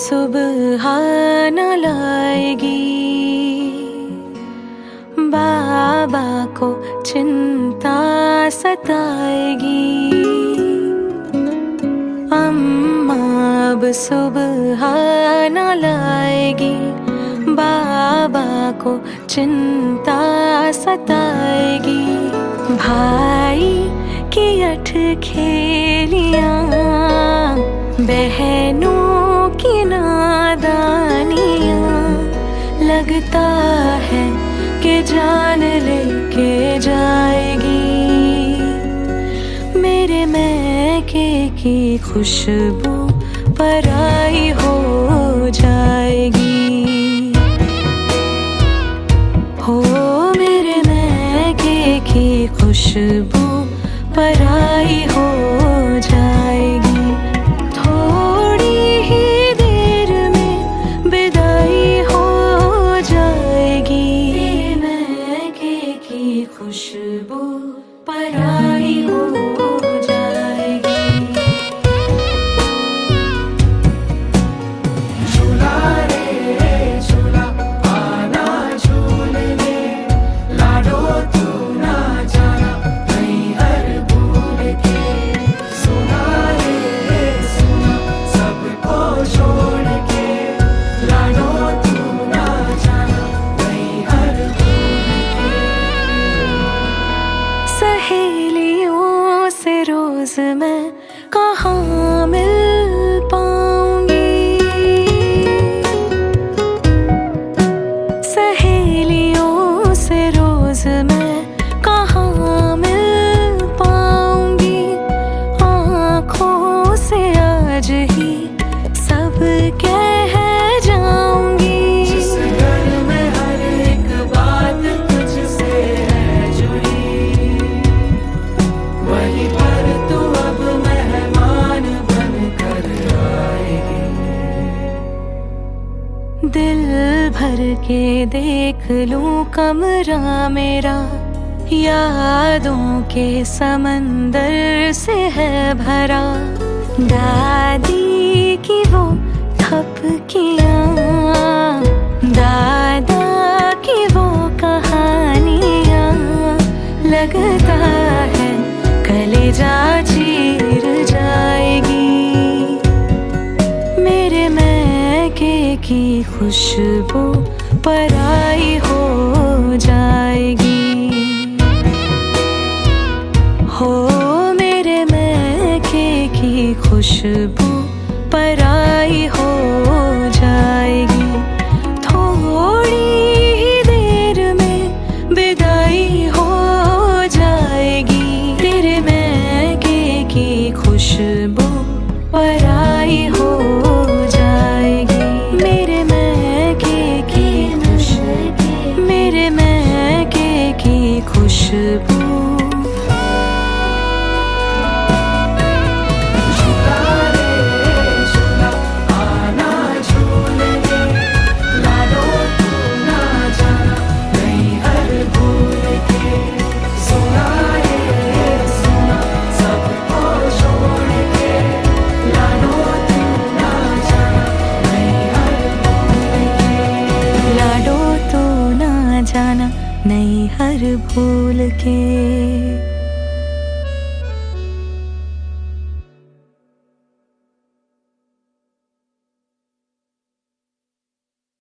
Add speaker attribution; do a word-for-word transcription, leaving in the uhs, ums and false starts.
Speaker 1: सुबह न लाएगी, बाबा को चिंता सताएगी। अम्मा अब सुबह न लाएगी, बाबा को चिंता सताएगी। भाई की अठ खेलियां, बहनों की नादानियां, लगता है कि जान लेके जाएगी। मेरे मैके की खुशबू पराई हो जाएगी। हो मेरे मैके की खुशबू पराई हो जाएगी। थोड़ी ही देर में विदाई हो जाएगी। मैके की खुशबू पराई हो जाएगी।
Speaker 2: झूला रे झूला आना झूलने, लाडो तू ना जाना नहीं हर भूल के। सुना रे सुना सबको छोड़ के, लाडो तू ना जाना नहीं हर भूल के।
Speaker 1: सहेलियों से रोज मैं कहाँ मिल पाऊंगी, सहेलियों से रोज मैं कहाँ मिल पाऊंगी। आँखों से आज ही सब कह जाऊंगी।
Speaker 2: जिस घर में हर एक बात तुझसे है जुड़ी, वहीं पर तू अब मेहमान बनकर आएगी।
Speaker 1: दिल भर के देख लूं कमरा मेरा, यादों के समंदर से है भरा। दादी की वो थपकियाँ, दादा की वो कहानियाँ, लगता है कलेजा चीर जाएगी। मेरे मैके की खुशबू पराई हो जाएगी। हो मेरे मैके की खुशबू पराई हो जाएगी। थोड़ी ही देर में विदाई हो जाएगी। तेरे मैके की खुशबू पराई हो जाएगी। मेरे मैके की खुशबू, मेरे मैके की खुशबू।
Speaker 2: झूला रे झूला आना झूलने, लाडो तू ना जाना नहीं हर भूल के। सुना रे सुना सबको छोड़ के, लाडो तू ना जाना नहीं हर भूल के।
Speaker 1: लाडो तो ना जाना नहीं हर भूल के।